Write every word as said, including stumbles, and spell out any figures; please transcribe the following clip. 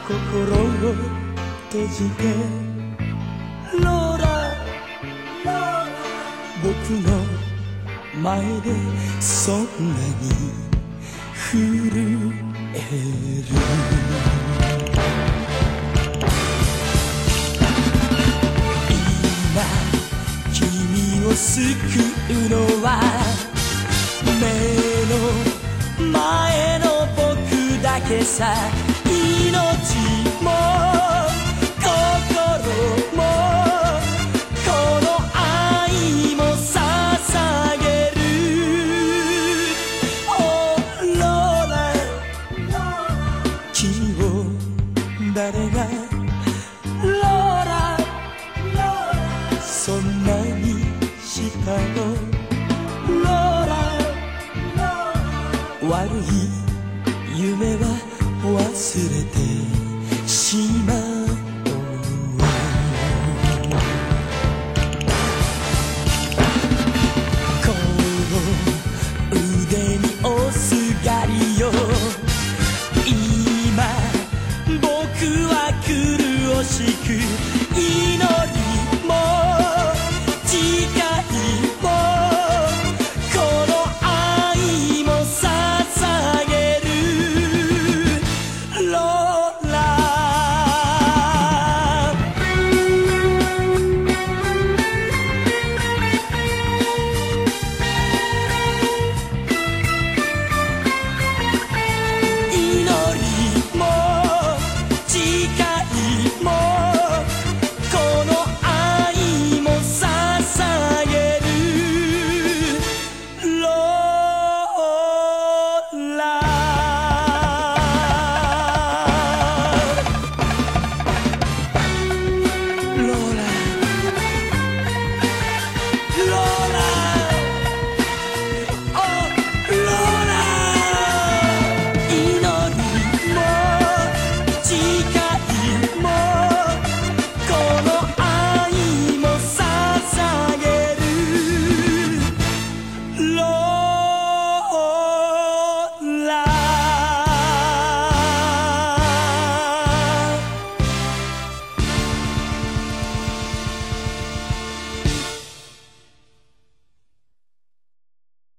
心を閉じてローラ僕の前でそんなに震える今君を救うのは目の前の僕だけさ命も心もこの愛も捧げる Oh Lola 君を誰が Lola そんなにしたの Lola 悪い夢は忘れてしまうこの腕におすがりよ今僕は苦しく